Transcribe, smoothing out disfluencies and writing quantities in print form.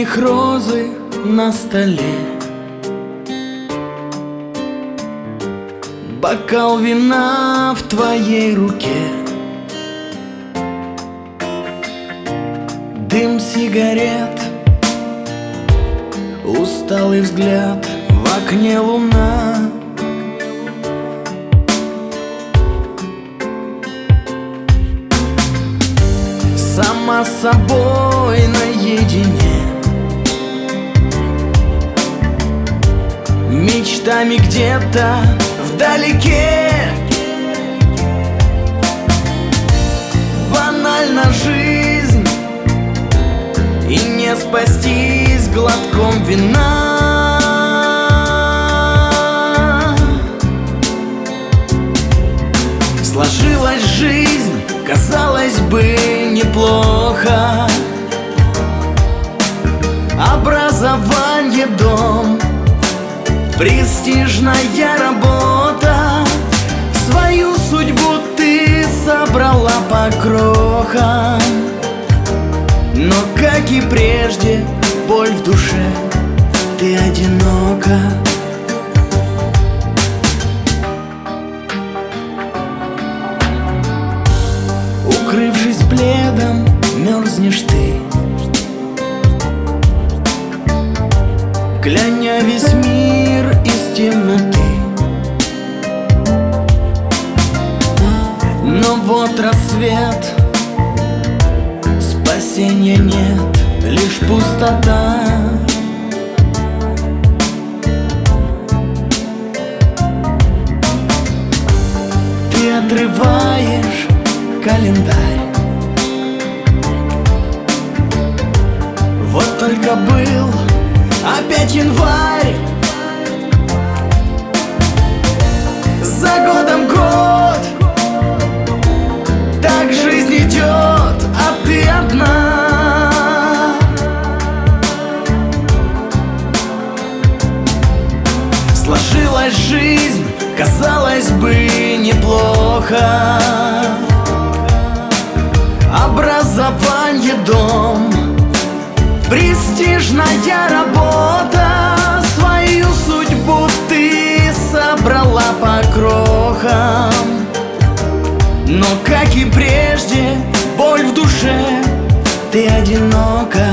них розы на столе, бокал вина в твоей руке, дым сигарет, усталый взгляд, в окне луна. Сама с собой наедине, мечтами где-то вдалеке. Банальна жизнь, и не спастись глотком вина. Сложилась жизнь, казалось бы, неплохо. Образование, дом, престижная работа. Свою судьбу ты собрала по крохам, но, как и прежде, боль в душе, ты одинока. Укрывшись пледом, мерзнешь ты, кляня весь мир из темноты. Но вот рассвет, спасения нет, лишь пустота. Ты отрываешь календарь, вот только был опять январь. За годом год, так жизнь идет, а ты одна. Сложилась жизнь, казалось бы, неплохо. Образование, дом, престижная работа. Свою судьбу ты собрала по крохам, но, как и прежде, боль в душе, ты одинока.